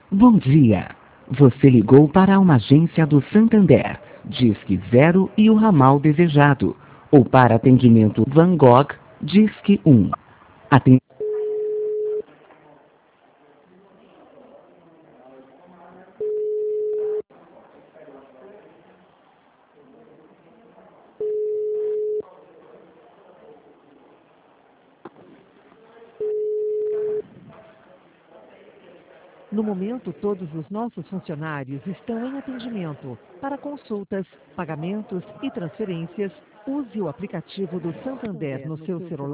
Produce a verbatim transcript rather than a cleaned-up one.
Bom dia. Você ligou para uma agência do Santander. Disque zero e o ramal desejado. Ou para atendimento Van Gogh, Disque um. Aten- No momento, todos os nossos funcionários estão em atendimento. Para consultas, pagamentos e transferências, use o aplicativo do Santander no seu celular.